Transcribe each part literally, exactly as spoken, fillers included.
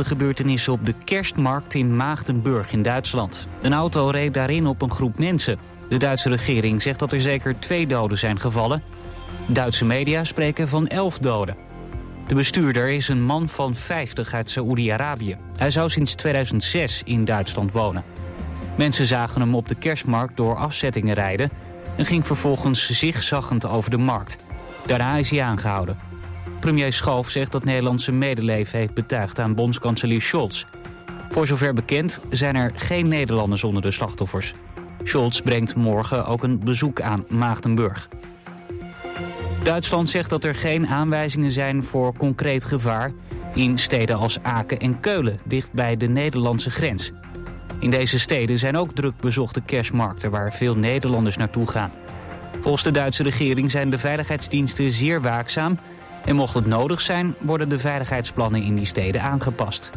de gebeurtenissen op de kerstmarkt in Maagdenburg in Duitsland. Een auto reed daarin op een groep mensen. De Duitse regering zegt dat er zeker twee doden zijn gevallen. Duitse media spreken van elf doden. De bestuurder is een man van vijftig uit Saoedi-Arabië. Hij zou sinds tweeduizend zes in Duitsland wonen. Mensen zagen hem op de kerstmarkt door afzettingen rijden en ging vervolgens zigzaggend over de markt. Daarna is hij aangehouden. Premier Schoof zegt dat Nederland zijn medeleven heeft betuigd aan bondskanselier Scholz. Voor zover bekend zijn er geen Nederlanders onder de slachtoffers. Scholz brengt morgen ook een bezoek aan Maagdenburg. Duitsland zegt dat er geen aanwijzingen zijn voor concreet gevaar in steden als Aken en Keulen, dicht bij de Nederlandse grens. In deze steden zijn ook druk bezochte kerstmarkten waar veel Nederlanders naartoe gaan. Volgens de Duitse regering zijn de veiligheidsdiensten zeer waakzaam en mocht het nodig zijn, worden de veiligheidsplannen in die steden aangepast.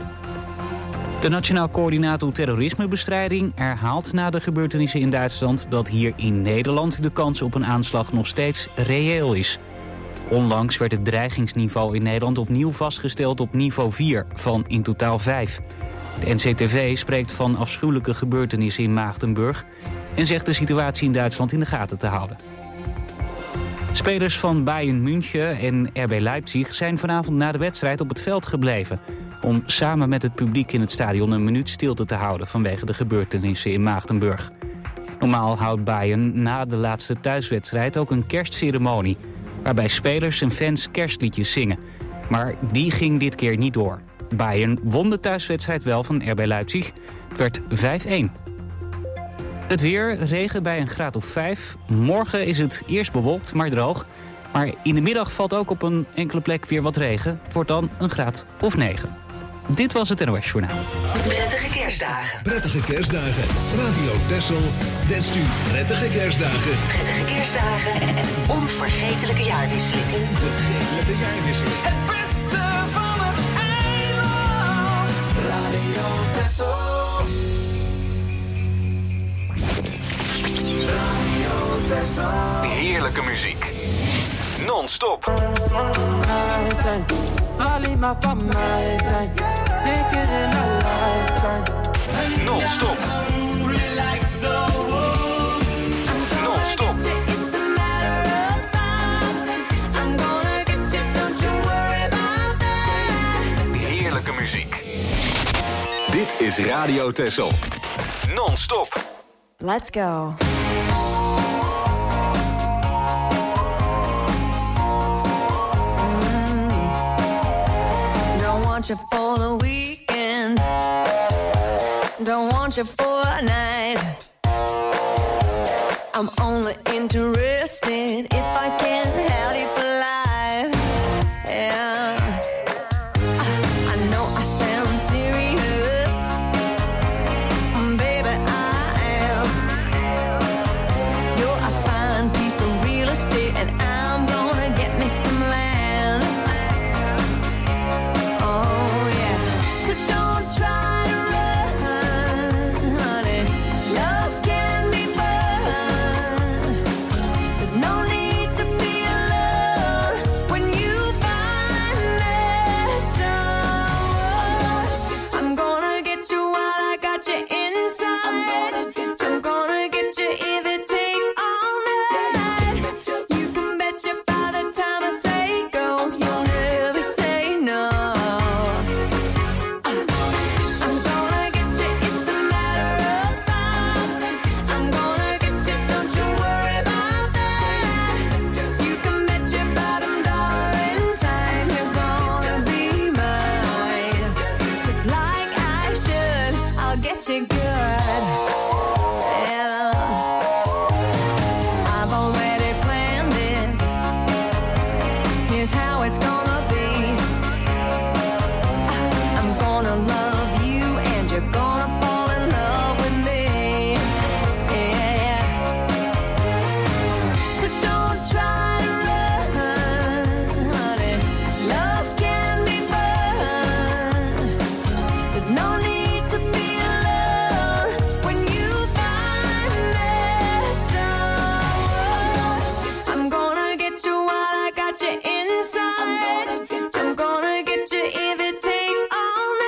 De Nationaal Coördinator Terrorismebestrijding herhaalt na de gebeurtenissen in Duitsland dat hier in Nederland de kans op een aanslag nog steeds reëel is. Onlangs werd het dreigingsniveau in Nederland opnieuw vastgesteld op niveau vier van in totaal vijf. De N C T V spreekt van afschuwelijke gebeurtenissen in Maagdenburg en zegt de situatie in Duitsland in de gaten te houden. Spelers van Bayern München en R B Leipzig zijn vanavond na de wedstrijd op het veld gebleven om samen met het publiek in het stadion een minuut stilte te houden vanwege de gebeurtenissen in Maagdenburg. Normaal houdt Bayern na de laatste thuiswedstrijd ook een kerstceremonie, waarbij spelers en fans kerstliedjes zingen. Maar die ging dit keer niet door. Bayern won de thuiswedstrijd wel van R B Leipzig. Het werd vijf-een. Het weer, regen bij een graad of vijf. Morgen is het eerst bewolkt, maar droog. Maar in de middag valt ook op een enkele plek weer wat regen. Het wordt dan een graad of negen. Dit was het N O S Journaal. Prettige kerstdagen. Prettige kerstdagen. Radio Texel wenst u prettige kerstdagen. Prettige kerstdagen en een onvergetelijke jaarwisseling. Onvergetelijke jaarwisseling. Het beste van het eiland. Radio Texel. Radio Texel. Heerlijke muziek. Non-stop. Non-stop. Non-stop. Heerlijke muziek. Dit is Radio Texel. Non-stop. Let's go. Don't want you for the weekend. Don't want you for a night. I'm only interested if I can have you for life. Yeah. I know I sound serious, baby, I am. You're a fine piece of real estate, and I'm gonna get me some land. Oh yeah. So don't try to run, honey. Love can be fun. There's no need to be alone when you find that someone. I'm gonna get you while I got you inside. I'm gonna get you if it takes all night. You can bet you by the time I say go, you'll never say no. I'm gonna get you, it's a matter of fact. I'm gonna get you, don't you worry about that. You can bet your bottom dollar in time you're gonna be mine. Just like I should, I'll get you good. Yeah. I've already planned it. Here's how it's gonna be. I'm gonna love you and you're gonna fall in love with me. Yeah. So don't try to run, honey. Love can be fun. There's no need to be alone when you find that someone. I'm gonna get you while I got you inside. I'm gonna get you if it takes all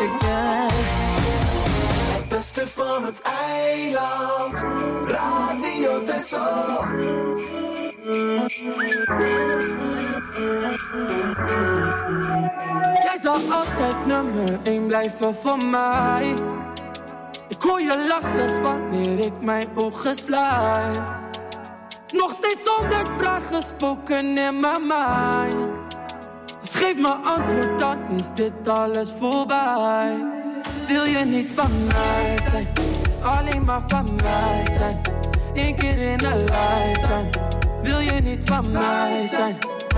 again. Het beste van het eiland, Radio Texel. Jij zal altijd nummer één blijven voor mij. Ik hoor je lach zelfs wanneer ik mijn ogen sluit. Nog steeds honderd vragen spoken in mijn mind. Dus geef me antwoord, dan is dit alles voorbij. Wil je niet van mij zijn, alleen maar van mij zijn. Eén keer in een lifetime. Wil je niet van mij zijn,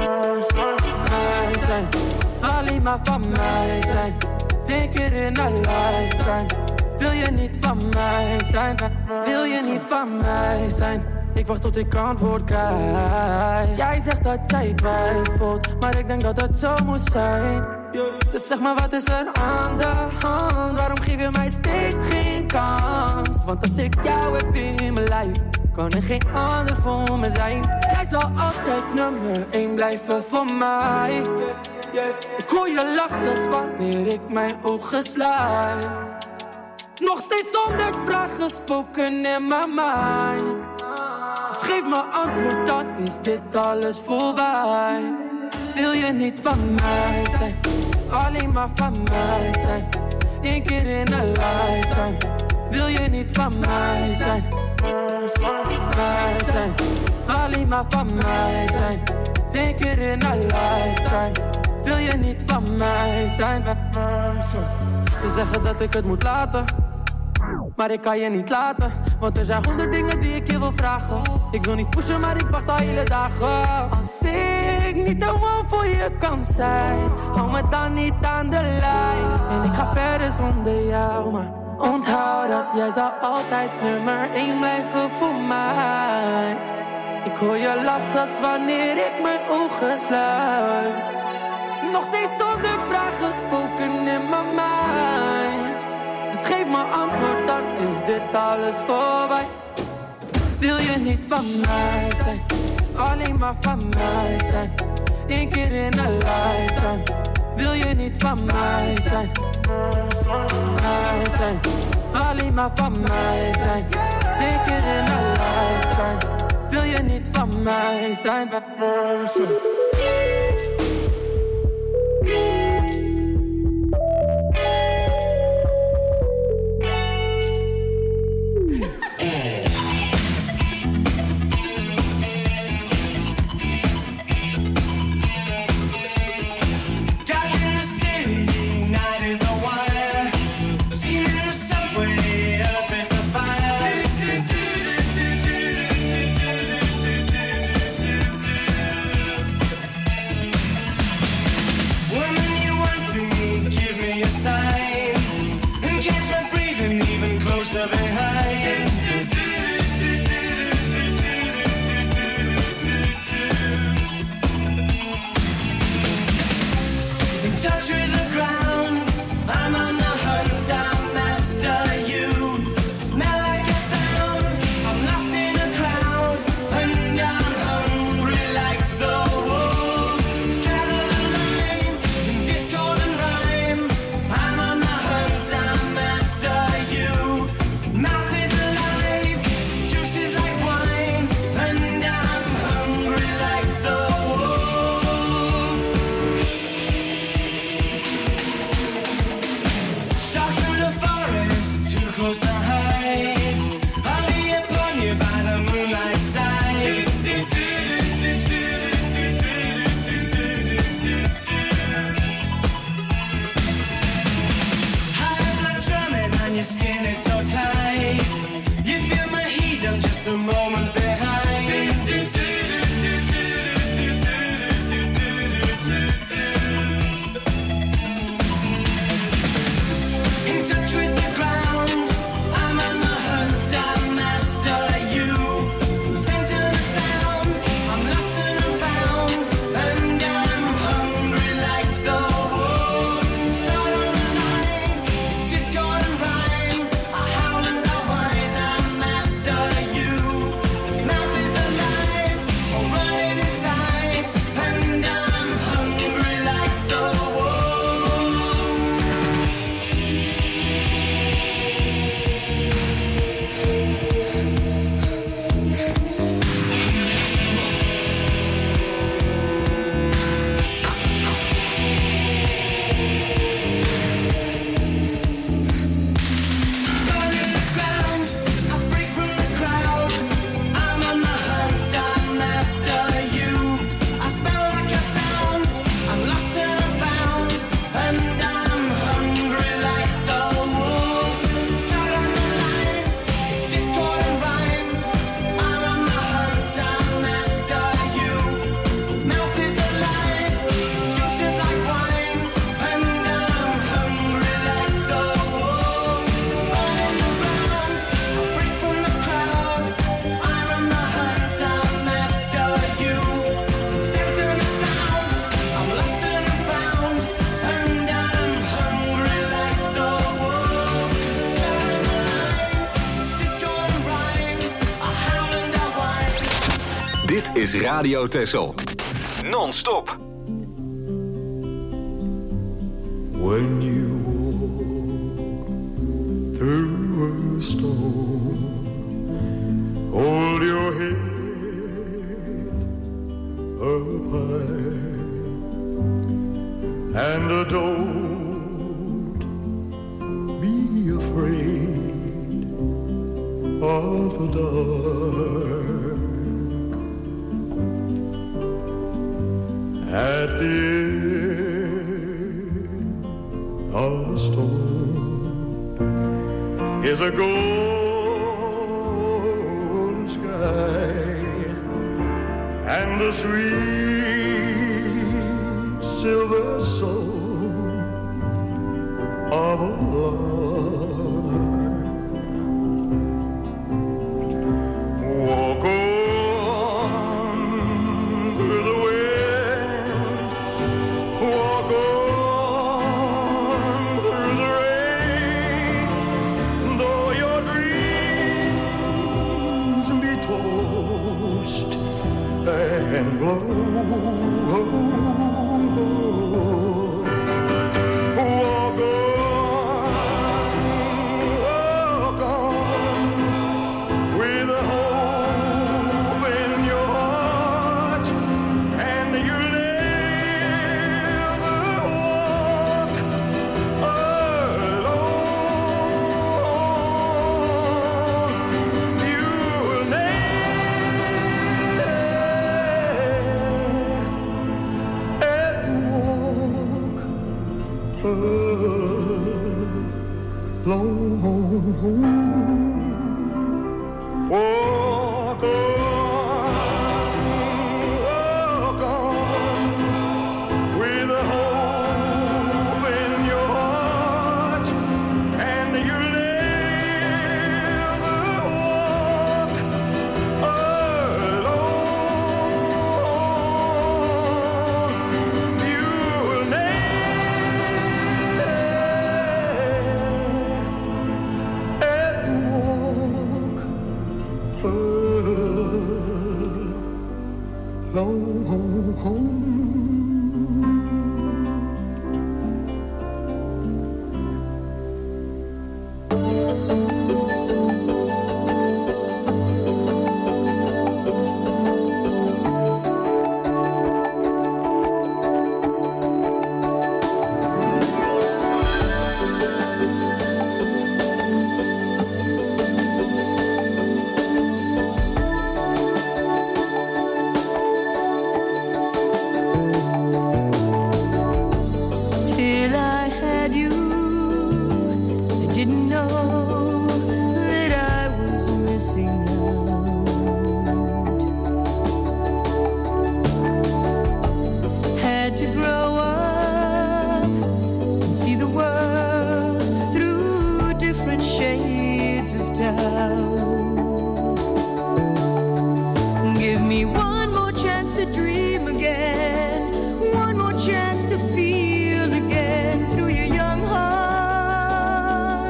mij zijn. Alleen maar van mij zijn. Eén keer in een lifetime. Wil je niet van mij zijn, wil je niet van mij zijn. Ik wacht tot ik antwoord krijg. Jij zegt dat jij twijfelt, maar ik denk dat het zo moet zijn. Dus zeg maar, wat is er aan de hand? Waarom geef je mij steeds geen kans? Want als ik jou heb in mijn lijf, kan er geen ander voor me zijn. Jij zal altijd nummer één blijven voor mij. Ik hoor je lach zelfs wanneer ik mijn ogen sluit. Nog steeds honderd vragen spoken in mijn mind. Dus geef me antwoord, dan is dit alles voorbij. Wil je niet van mij zijn, alleen maar van mij zijn. Eén keer in een lifetime. Wil je niet van mij zijn, mij zijn. Alleen maar van mij zijn. Eén keer in een lifetime. Wil je niet van mij zijn. Ze zeggen dat ik het moet laten, maar ik kan je niet laten. Want er zijn honderd dingen die ik je wil vragen. Ik wil niet pushen, maar ik wacht al hele dagen. Als ik niet de one voor je kan zijn, hou me dan niet aan de lijn. En ik ga verder zonder jou, maar onthoud dat jij zal altijd nummer één blijven voor mij. Ik hoor je lach zelfs wanneer ik mijn ogen sluit. Nog steeds honderd vragen spoken in mijn mind. Dus geef me antwoord, dan is dit alles voorbij. Wil je niet van mij zijn, alleen maar van mij zijn. Eén keer in een lifetime. Wil je niet van mij zijn, mij zijn. Alleen maar van mij zijn. Eén keer in een lifetime. Wil je niet van mij zijn, mij zijn. is Radio Texel. Non-stop. When you walk through a storm, hold your head up high and don't be afraid of the dark. At the end of the storm is a golden sky and the sweet silver soul of a lark. Walk on through the wind, walk on through the rain, though your dreams be tossed and blown. Walk on, walk on, with a hope in your heart, and you'll never walk alone. You'll never walk alone. Walk on, walk on, with a hope in your heart, and you'll never walk alone. You'll never walk alone. Till I had you, I didn't know that I was missing out. Had to grow up and see the world through different shades of doubt. Give me one more chance to dream again, one more chance to feel again through your young heart.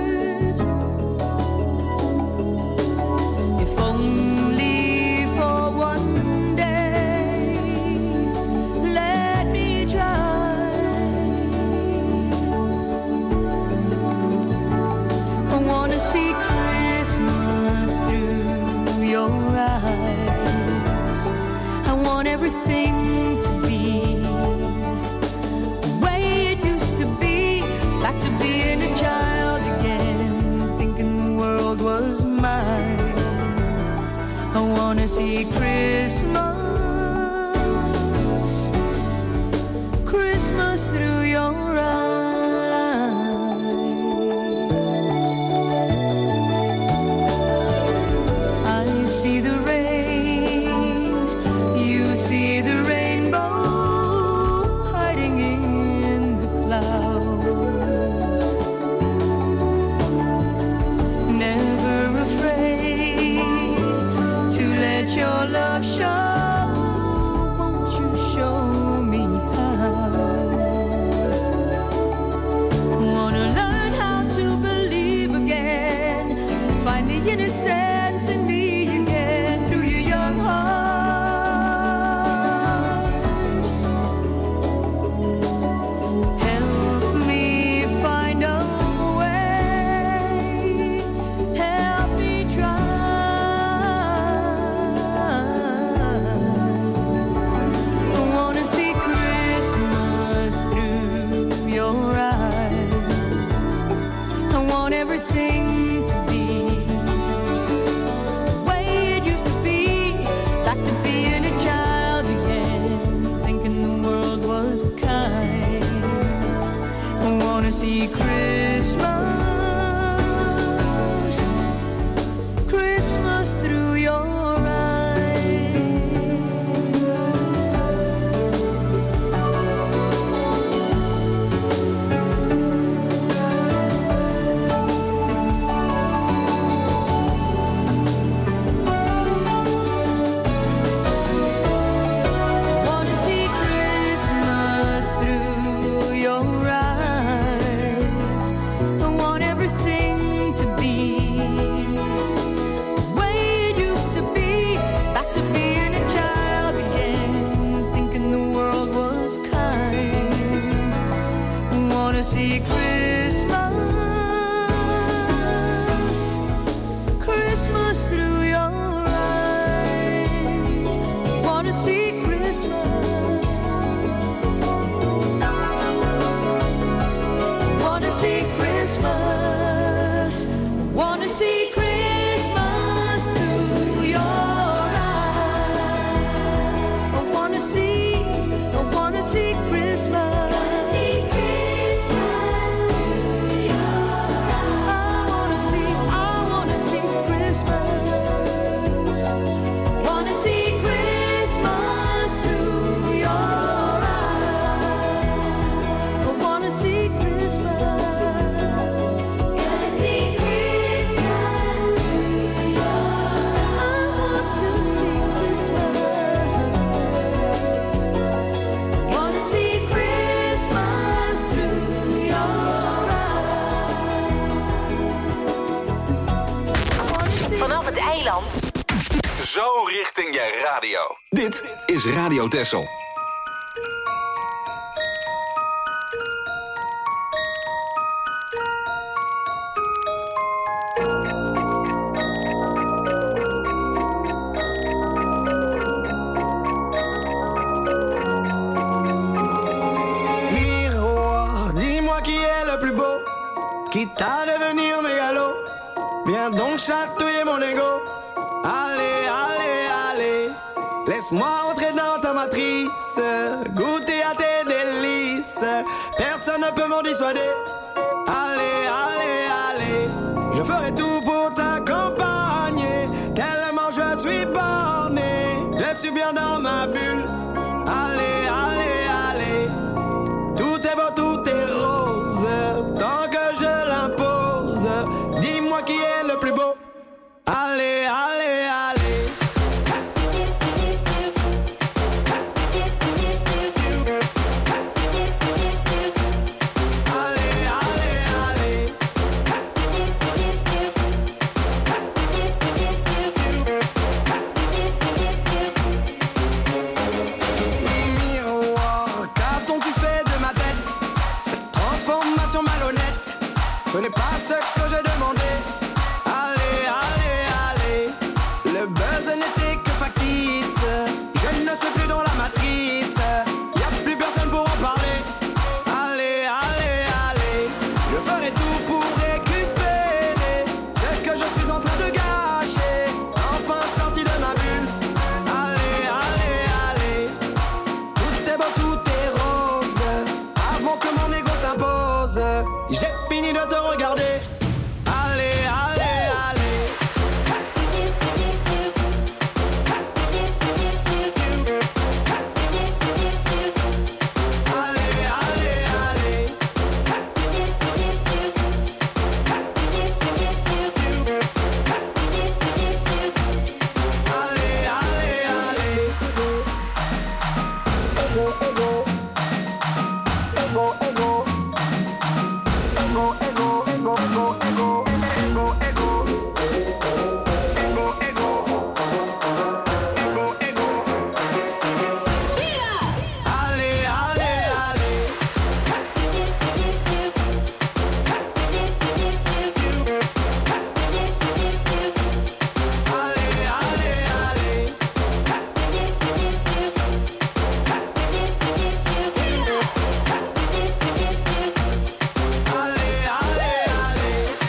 If only for one day, let me try. I wanna see Christmas through your eyes. I want everything to be the way it used to be, back to being a child again, thinking the world was mine. I wanna see Christmas, Christmas through your eyes. I see the rain, you see the rainbow hiding in the clouds. Never afraid to let your love show. Won't you show me how? Wanna learn how to believe again, find the innocence in me again through your young heart. Christmas through your eyes. Wanna see Christmas through your eyes. I want everything to be the way it used to be. Back to being a child again, thinking the world was kind. I wanna see Christmas, Christmas through your eyes. Wanna see Christmas. Wanna see Christmas. Wanna see Christmas through your eyes. I wanna see, I wanna see Christmas. I wanna see, I wanna see Christmas. Wanna see Christmas through your eyes. I wanna see Christmas. Gonna see Christmas through your eyes. I want to see Christmas. Wanna see Christmas through your eyes. Vanaf het eiland Zo richting je radio. Dit is Radio Texel. Miroir, dis-moi qui est le plus beau, quitte à devenir mégalo. Viens donc chatouiller mon ego. Allez, allez, allez, laisse-moi entrer dans ta matrice, goûter à tes délices. Personne ne peut m'en dissuader. Allez, allez, allez, je ferai tout pour t'accompagner. Tellement je suis borné, je suis bien dans ma bulle. Allez, allez, allez, tout est beau, tout est rose, tant que je l'impose. Dis-moi qui est le plus beau. Allez, allez, allez. Allez, allez, allez. Miroir, qu'a-t-on-tu fait de ma tête? Cette transformation malhonnête, ce n'est pas ce que j'ai demandé. Allez, allez, allez, le buzz n'était que factice. Je ne suis plus dans la matrice, y a plus personne pour en parler. Allez, allez, allez, je ferai tout pour récupérer ce que je suis en train de gâcher, enfin sorti de ma bulle. Allez, allez, allez, tout est beau, tout est rose, avant que mon ego s'impose. J'ai fini de te regarder. Allez, allez, allez. Allez, allez, allez. Allez, allez, allez. Ego, ego. Ego, ego. Ego, ego, ego, ego, ego. Ego, ego. Ego, ego. Ego, ego. Allez, allez, allez. Allez, allez, allez. Allez, allez, allez.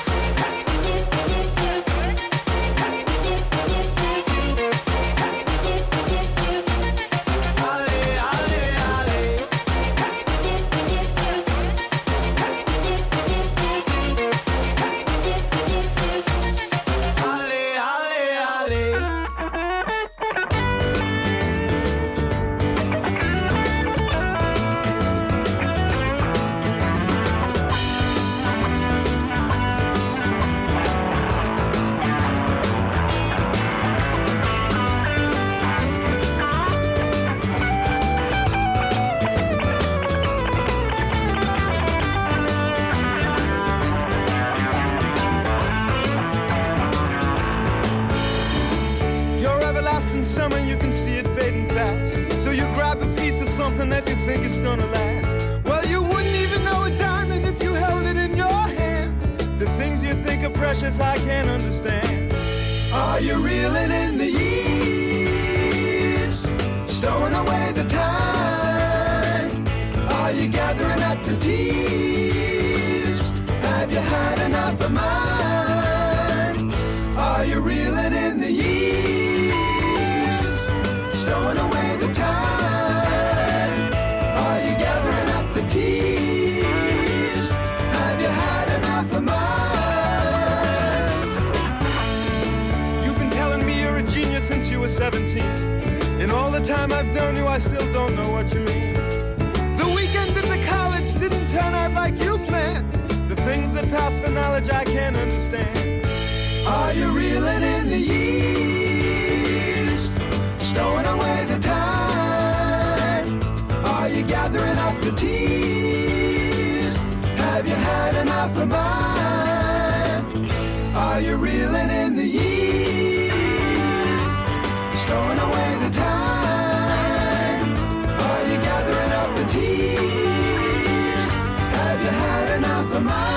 summer, you can see it fading fast. So you grab a piece of something that you think is gonna last. Well, you wouldn't even know a diamond if you held it in your hand. The things you think are precious, I can't understand. Are you reeling in the years, stowing away the time? Are you gathering up the tears? Have you had enough of mine? Are you reeling in the years, stowing away the time? Are you gathering up the tears? Have you had enough of mine? You've been telling me you're a genius since you were seventeen. In all the time I've known you, I still don't know what you mean. The weekend at the college didn't turn out like you planned. The things that pass for knowledge I can't understand. Are you reeling in the years, stowing away the time? Are you gathering up the tears? Have you had enough of mine? Are you reeling in the years, stowing away the time? Are you gathering up the tears? Have you had enough of mine?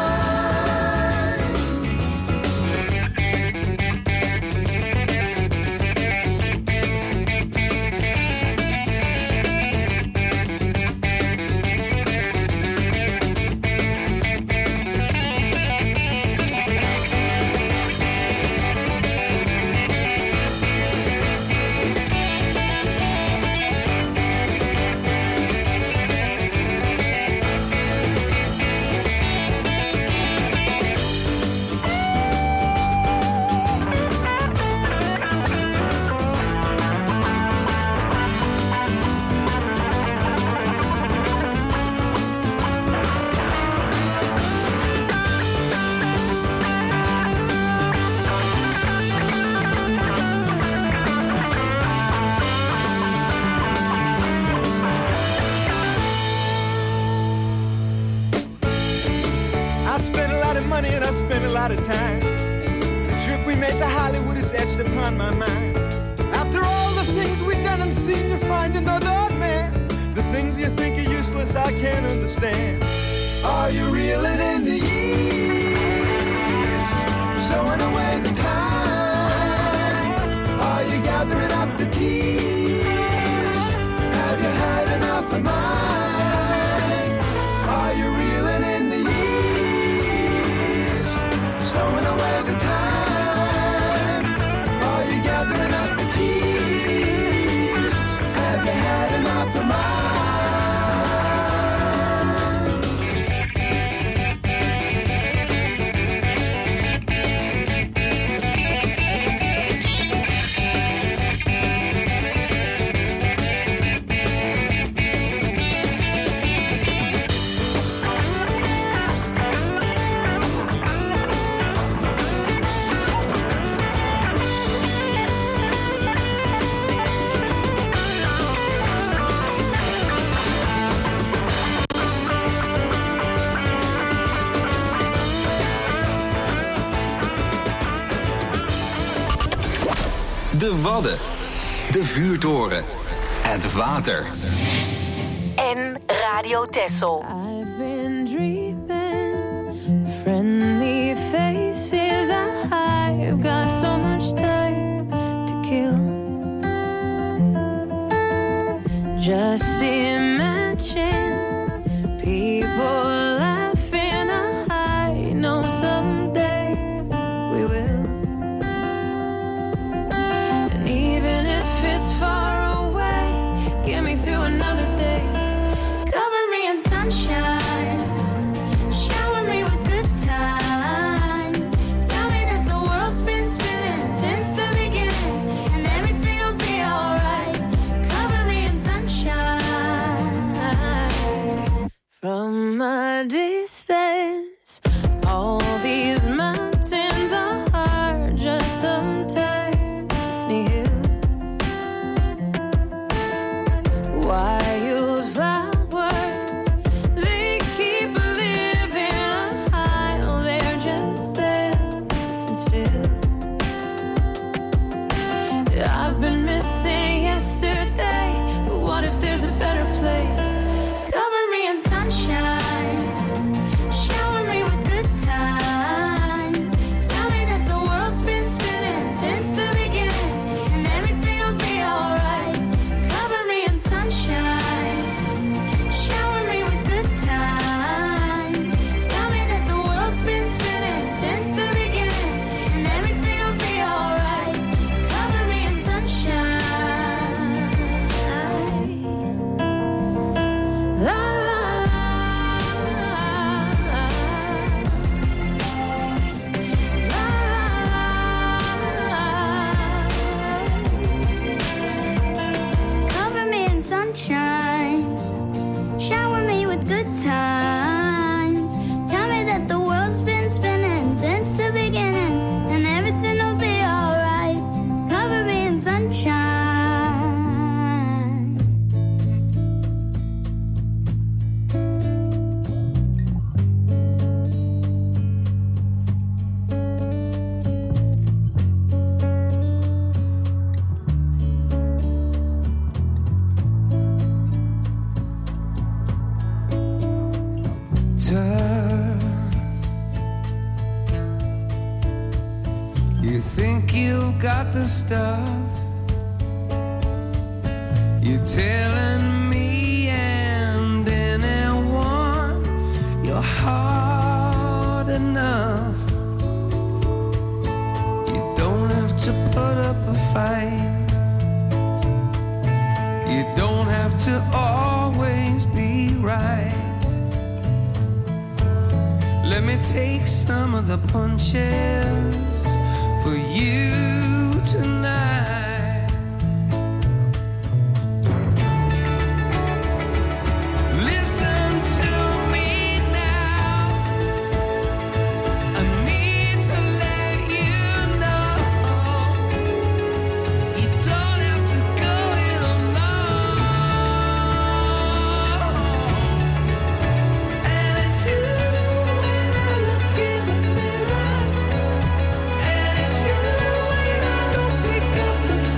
And I spent a lot of time. The trip we made to Hollywood is etched upon my mind. After all the things we've done and seen, you find another man. The things you think are useless, I can't understand. Are you reeling in the years, stowing away the time? Are you gathering up the tears? Have you had enough of mine? Are you reeling in the years, stowing away the time? Are you gathering up the tears? Have you had enough of mine? De Wadden, de vuurtoren, het water. En Radio Texel. I've been dreaming, friendly faces. I've got so much time to kill. Just imagine people laughing. I know someday we will. And even if it's far away, get me through another day. Cover me in sunshine, shower me with good times. Tell me that the world's been spinning since the beginning, and everything will be alright. Cover me in sunshine. From a distance, all these mountains are just some tiny hills. Wildflowers, they keep living high. They're just there and still. I've been this city yesterday, but what if there's a better place? Cover me in sunshine, shower me with good times. Tell me that the world's been spinning since the beginning, and everything will be alright. Cover me in sunshine, shower me with good times. Tell me that the world's been spinning since the beginning, and everything will be alright. Cover me in sunshine. La la Cover me in sunshine, shower me with good times. Tell me that the world's been spinning since the beginning, and everything will be alright. Cover me in sunshine. Tough. You think you've got the stuff. You're telling me and anyone you're hard enough. You don't have to put up a fight. You don't have to always be right. Let me take some of the punches for you tonight. Listen to me now. I need to let you know you don't have to go it alone. And it's you. And it's you when I don't pick up the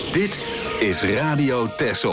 Dit is Radio Texel.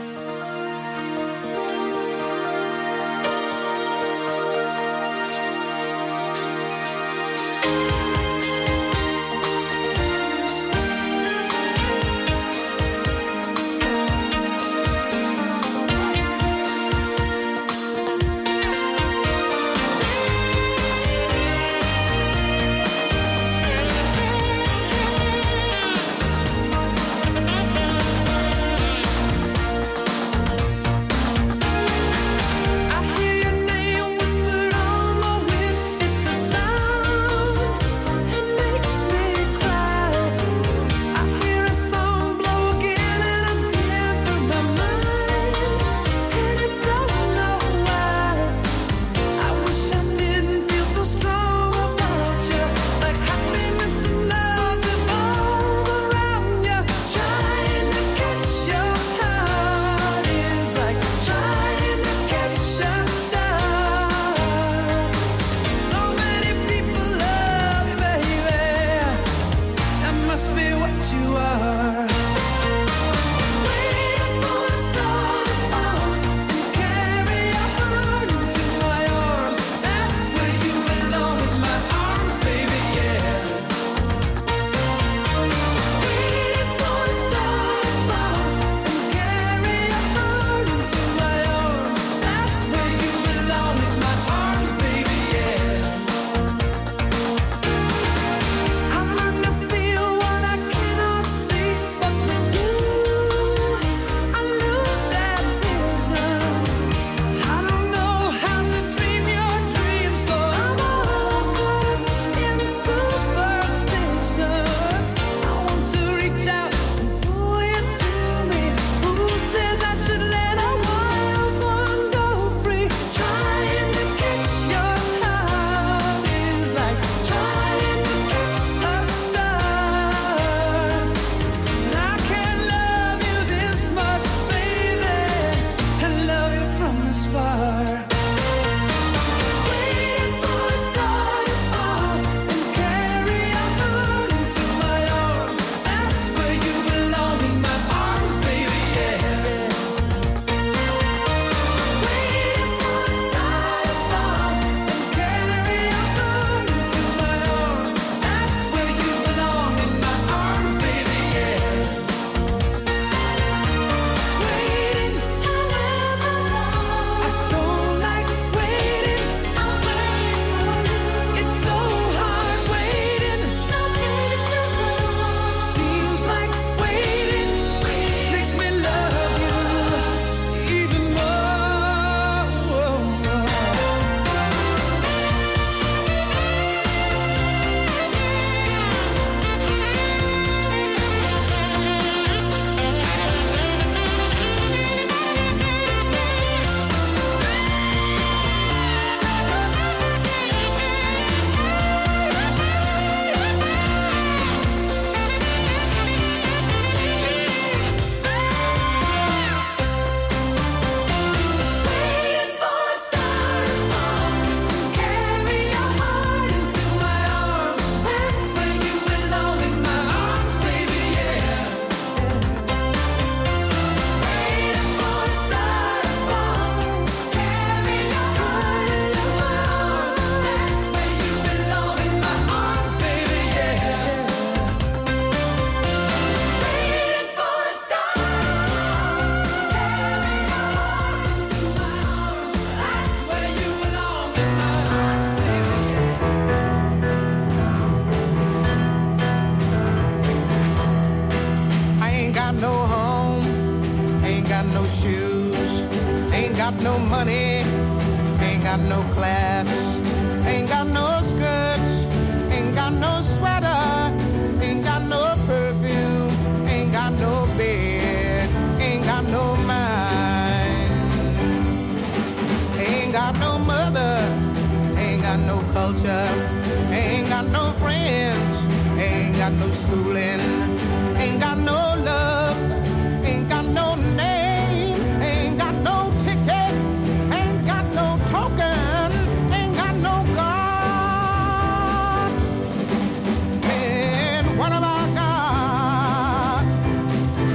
got no money, ain't got no class, ain't got no skirts, ain't got no sweater, ain't got no perfume, ain't got no bed, ain't got no mind, ain't got no mother, ain't got no culture, ain't got no friends, ain't got no schooling, ain't got no love, ain't got no name, ain't got no ticket, ain't got no token, ain't got no God. And what have I got?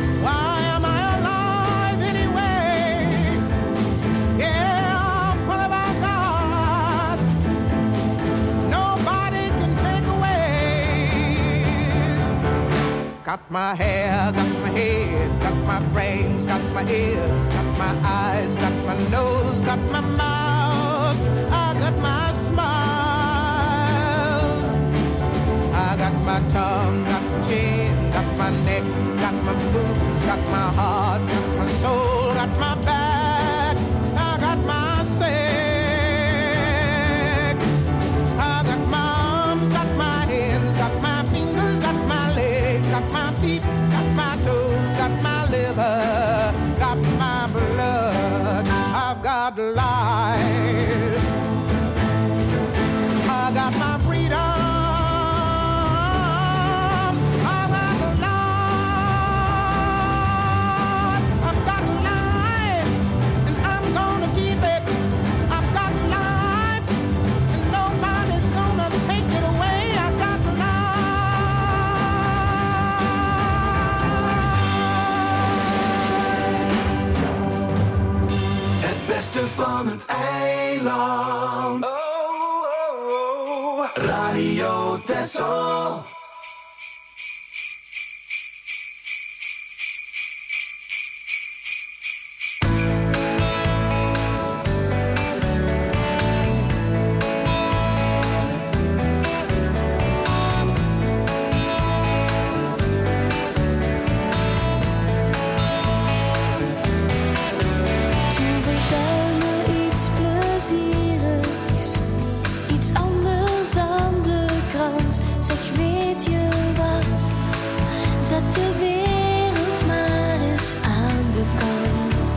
got my hair, got my head, got my brains, got my ears, got my eyes, got my nose, got my mouth, I got my smile. I got my tongue, got my chin, got my neck, got my boobs, got my heart, got my soul, got my back, I got my sex. I got my arms, got my hands, got my fingers, got my legs, got my feet, got my toes, got my liver, got my blood, I've got life. I got my freedom. Van het eiland. Oh, oh, oh. Radio Texel. Zet de wereld maar eens aan de kant.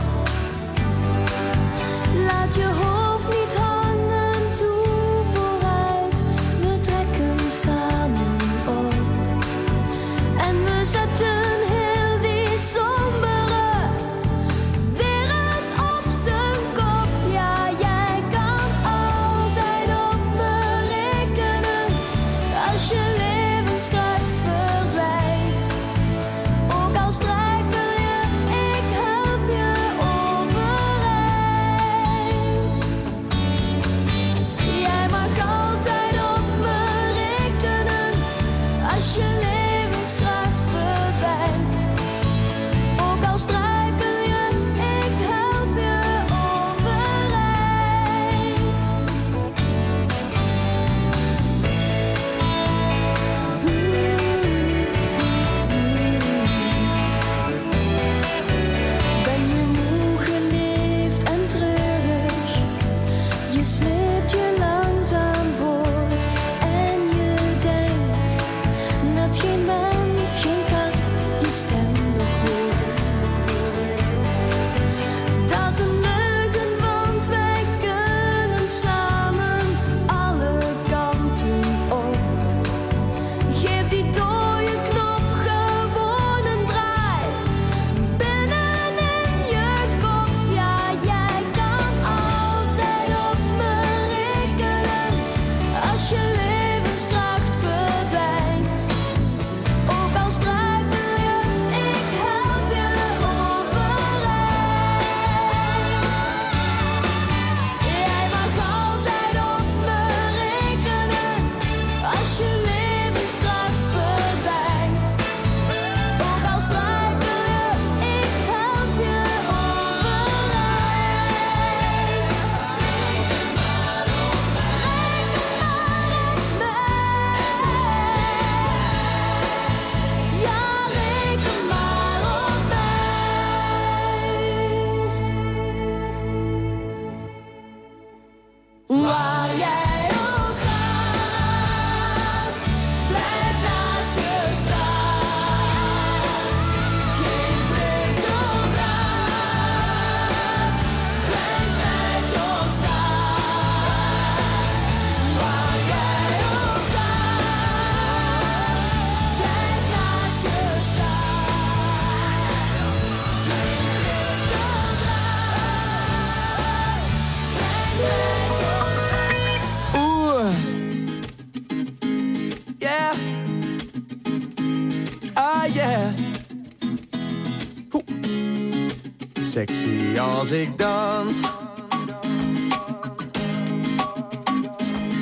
Laat je hoofd niet hangen, toe vooruit. We trekken samen op. En we zetten heel die sombere wereld op zijn kop. Ja, jij kan altijd op me rekenen. Als je levenskracht verdwijnt. Ook al struikel je, ik help je overeind. Jij mag altijd op me rekenen. Als je levenskracht verdwijnt. Ook al struikel je, ik help je overeind. Ben je moe geleefd en treurig? Je sleept je langzaam voort en je denkt dat geen mens, geen kat je stem nog hoort. Dat is een leugen, want wij kunnen samen alle kanten op. Geef die dode knop gewoon een draai. Binnenin je kop, ja, jij kan altijd op me rekenen. Als je levenskracht verdwijnt. Ook al struikel je, ik help je overeind. Jij mag altijd op me rekenen. Als je levenskracht verdwijnt. Ook al struikel je, ik help je overeind. Reken maar op mij. Ja, reken maar op mij. Waar jij ook gaat, blijf naast je staan. Geen blik doorbraakt, blijf bij ons staan. Waar jij ook gaat, blijf naast je staan. Geen blik doorbraakt, blijf bij ons staan. Oeh. Yeah. Ah, yeah. Oeh. Sexy als ik dans.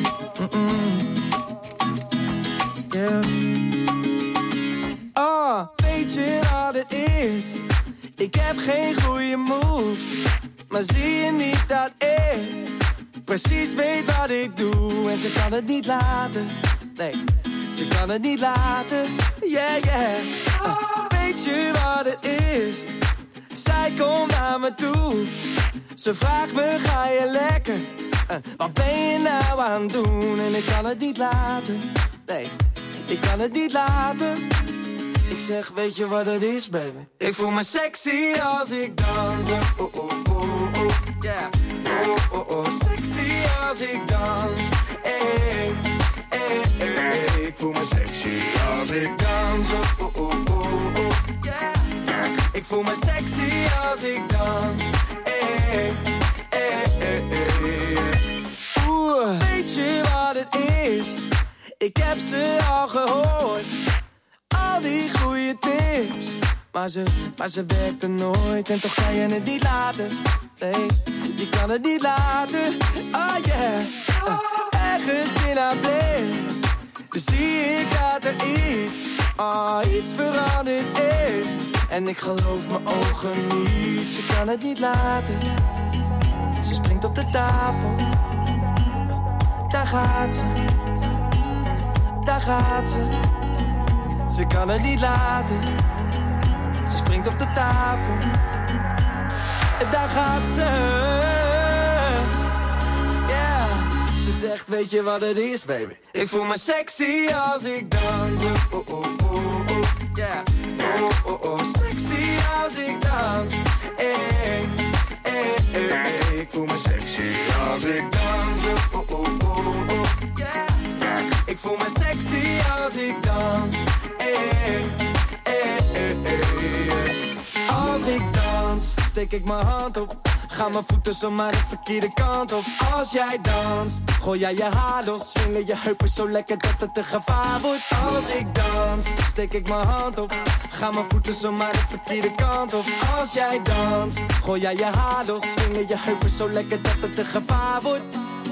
Mm-mm. Yeah. Ah. Maar zie je niet dat ik precies weet wat ik doe? En ze kan het niet laten, nee, ze kan het niet laten, yeah, yeah. uh, Weet je wat het is? Zij komt naar me toe. Ze vraagt me, ga je lekker? Uh, wat ben je nou aan het doen? En ik kan het niet laten, nee, ik kan het niet laten. Ik zeg, weet je wat het is, baby? Ik voel me sexy als ik dans. Oh, oh, oh, oh, yeah. Oh, oh, oh, sexy als ik dans. Hey, hey, hey, hey. Ik voel me sexy als ik dans. Oh, oh, oh, oh, yeah. Ik voel me sexy als ik dans. Hey, hey, hey, hey. Oeh, weet je wat het is? Ik heb ze al gehoord. Al die goede tips, maar ze, maar ze werkte nooit. En toch kan je het niet laten, nee, je kan het niet laten. Oh yeah, uh, ergens in haar blik zie ik dat er iets, oh, iets veranderd is. En ik geloof mijn ogen niet, ze kan het niet laten. Ze springt op de tafel, daar gaat ze, daar gaat ze. Ze kan het niet laten. Ze springt op de tafel. En daar gaat ze. Yeah. Ze zegt, weet je wat het is, baby? Ik voel me sexy als ik dans. Oh, oh, oh, oh, yeah. Oh, oh, oh, sexy als ik dans. Hey, hey, hey, hey. Ik voel me sexy als ik dans. Oh, oh, oh, oh, yeah. Ik voel me sexy als ik dans. Hey, hey, hey, hey. Als ik dans, steek ik mijn hand op. Ga mijn voeten zomaar de verkeerde kant op. Als jij danst, gooi jij je haar los. Swingen je heupen zo lekker dat het een gevaar wordt. Als ik dans, steek ik mijn hand op. Ga mijn voeten zomaar de verkeerde kant op. Als jij danst, gooi jij je haar los. Swingen je heupen zo lekker dat het een gevaar wordt.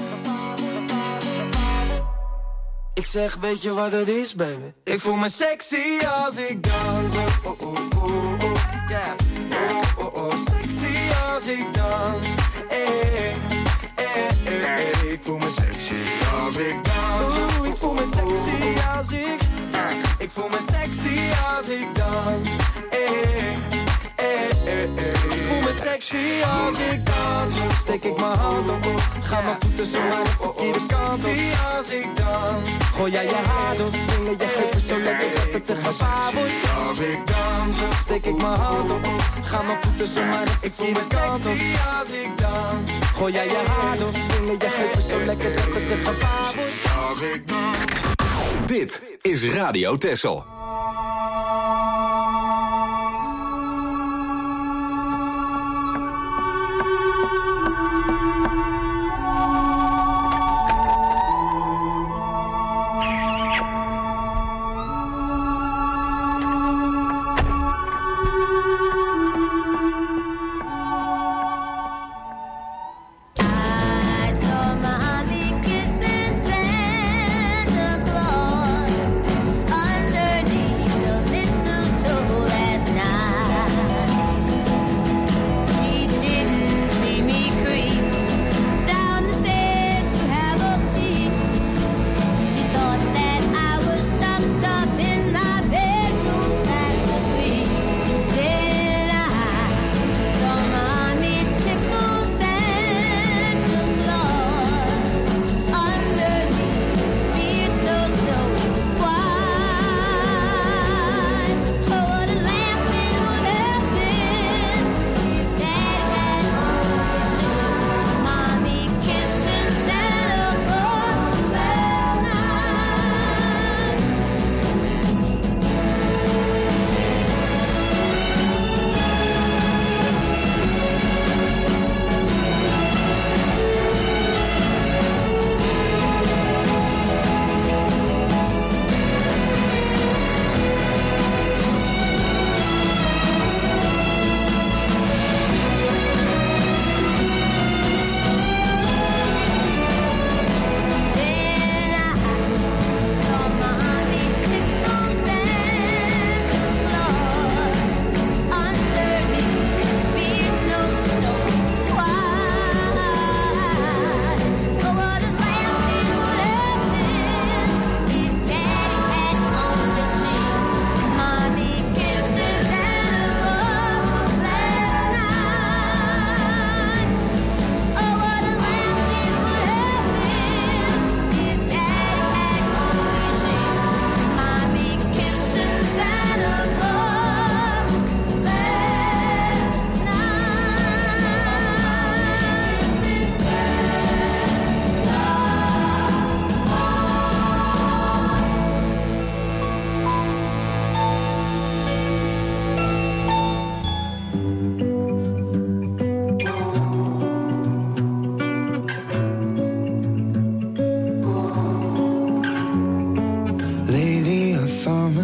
Ik zeg, weet je wat het is, baby? Ik voel me sexy als ik dans. Oh, oh, oh, oh, yeah. Oh, oh, oh, sexy als ik dans. Hey, hey, hey, hey. Ik voel me sexy als ik dans. Oeh, ik voel me sexy als ik. Ik voel me sexy als ik dans. Hey, hey, hey, hey. Ik voel me sexy als ik dans. Steek ik mijn hand op. Ga mijn voeten zo maar de verkeerde kant op. Als ik dans, gooi jij je haar door. Swingen je heupen zo lekker dat het een gevaar wordt. Als ik dans, steek ik mijn hand op. Ga mijn voeten zo maar de verkeerde kant op. Als ik dans, gooi jij je haar door. Swingen je heupen zo lekker dat het een gevaar wordt. Als ik dans. Dit is Radio Texel. Underneath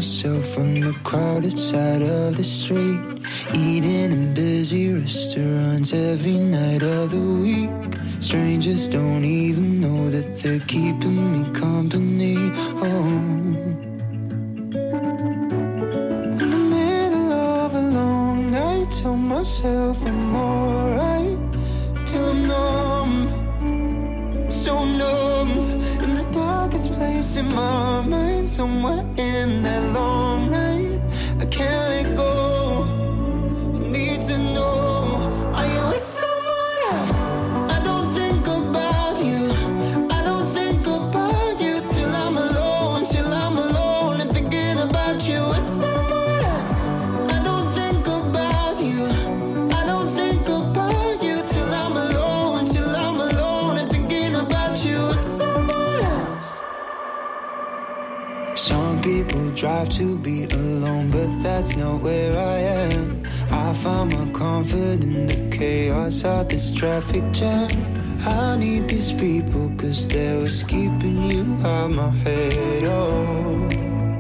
myself on the crowded side of the street, eating in busy restaurants every night of the week. Strangers don't even know that they're keeping me company. Oh, in the middle of a long night, tell myself I'm alright, till I'm numb, so numb. In the darkest place in my mind, somewhere in that long night, I can't let go. I need to know, are you with someone else? I don't think about you, I don't think about you till I'm alone, till I'm alone and thinking about you with someone else. I don't think about you, I don't think about you till I'm alone, till I'm alone and thinking about you with someone else. Some people drive to be alone, but that's not where I am. I find my comfort in the chaos of this traffic jam. I need these people cause they're what's keeping you out my head, oh.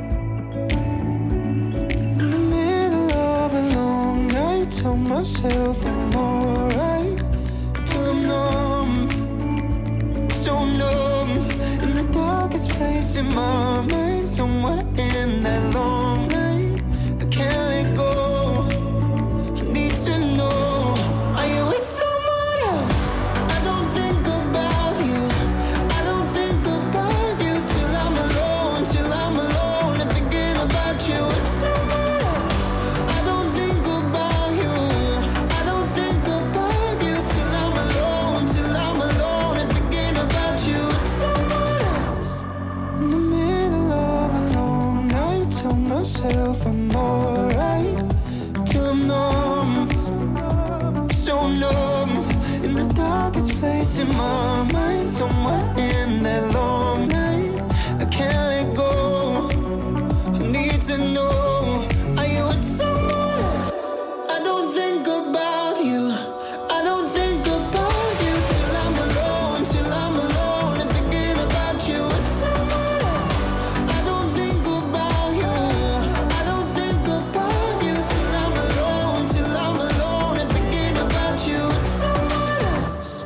In the middle of a long night, tell myself I'm alright, till I'm numb, so numb. In the darkest place in my mind, somewhere in that long night, I can't let go. I need to know, are you with someone else? I don't think about you, I don't think about you till I'm alone, till I'm alone and thinking about you with someone else. I don't think about you, I don't think about you till I'm alone, till I'm alone and thinking about you with someone else. In the middle of a long night, tell myself I'm alright, till I'm numb, so numb. In the darkest place in my mind, somewhere in that long night, I can't let go. I need to know, are you with someone else? I don't think about you, I don't think about you till I'm alone, till I'm alone and thinking about you with someone else. I don't think about you, I don't think about you till I'm alone, till I'm alone and thinking about you with someone else.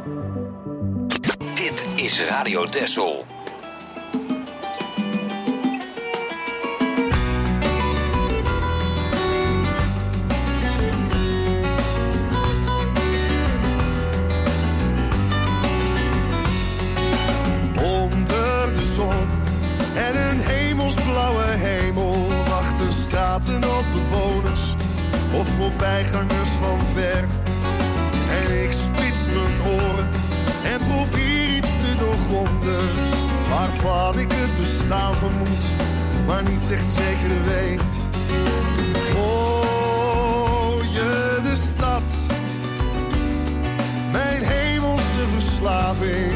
Dit is Radio Texel. Onder de zon en een hemelsblauwe hemel wachten straten op bewoners of voorbijgangers van ver. En ik spits mijn oren en probeer iets te doorgronden waarvan ik het bestaan vermoed, maar niet echt zeker weet. Hoor je de stad, mijn hemelse verslaving?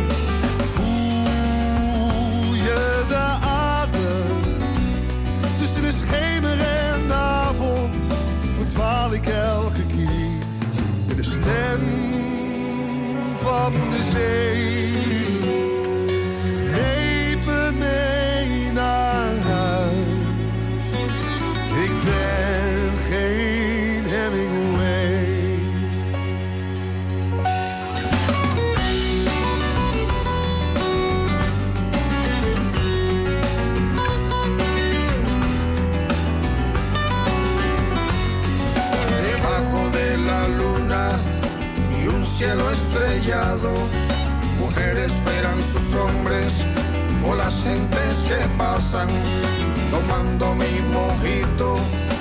Voel je de adem tussen de schemer en de avond? Verdwaal ik elke keer in de stem van de zee. Neem me mee naar huis. Ik ben geen Hemingway. Debajo de la luna y un cielo estrellado, mujeres esperan sus hombres o las gentes que pasan, tomando mi mojito,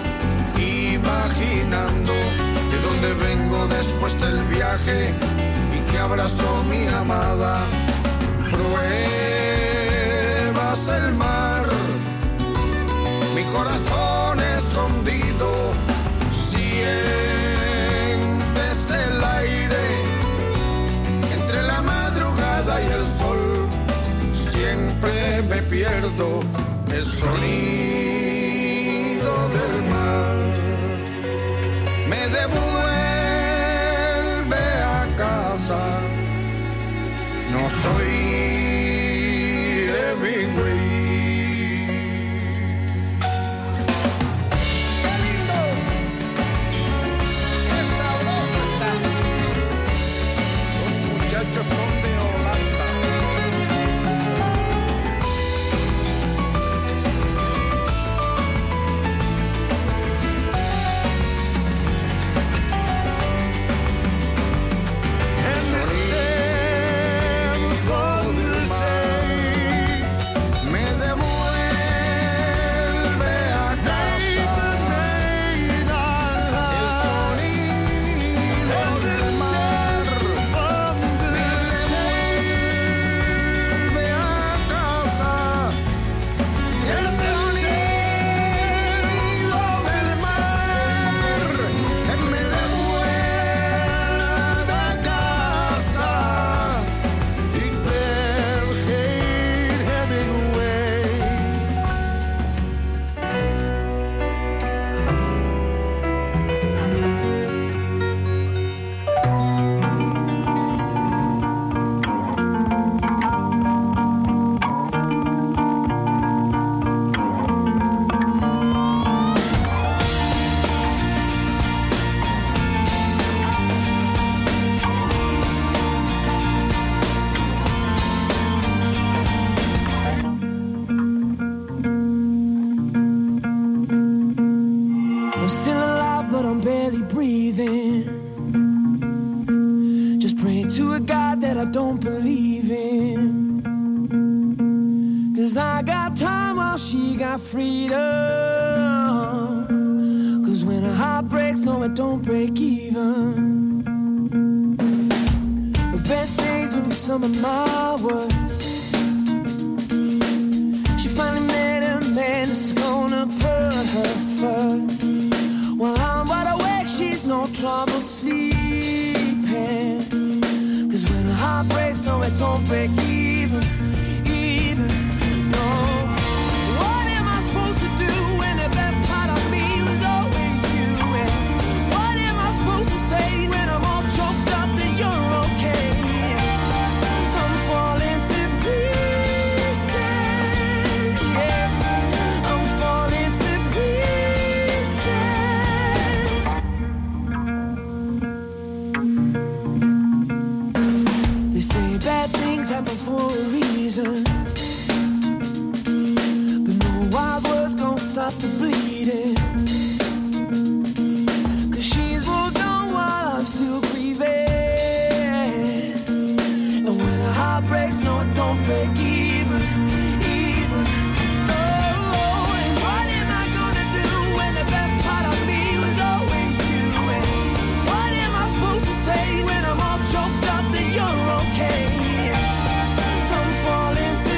imaginando de dónde vengo después del viaje y que abrazó mi amada. Pruebas el mar, mi corazón escondido, sientes el aire entre la madrugada y el sol. Siempre me pierdo el sonido del mar. Me devuelve a casa. No soy Hemingway. don't believe in. 'Cause I got time while she got freedom. 'Cause when a heart breaks, no, it don't break even. The best days will be some of my worst. She finally met a man that's gonna put her first. While I'm wide awake, she's no trouble sleeping. 'Cause when a heart breaks, no, it don't break even, even, no. What am I supposed to do when the best part of me was always you? And what am I supposed to say when I'm all choked up and you're okay? I'm falling to pieces, yeah. I'm falling to pieces. They say bad things happen for a reason, but no wild words gon' stop the bleeding. 'Cause she's moved on while I'm still grieving. And when a heart breaks, no, it don't break even, even, no. And what am I gonna do when the best part of me was always you? And what am I supposed to say when I'm all choked up that you're okay? I'm falling to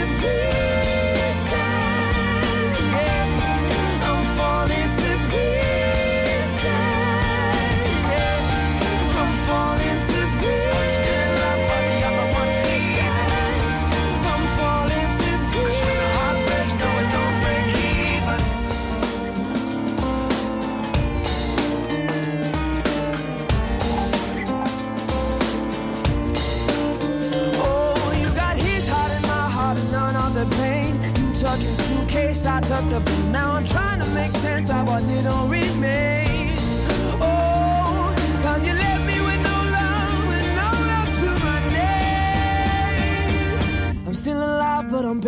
pieces, yeah. I'm falling to pieces, yeah. I'm falling to pieces. Still love for the other one's pieces. I'm falling to pieces. 'Cause when the heart breaks, no, it don't break even. Oh, you got his heart and my heart and none of the pain. You took his suitcase, I took the blue. Now I'm trying to make sense of what little remains. Oh, 'cause you left me with no love and no love to my name. I'm still alive, but I'm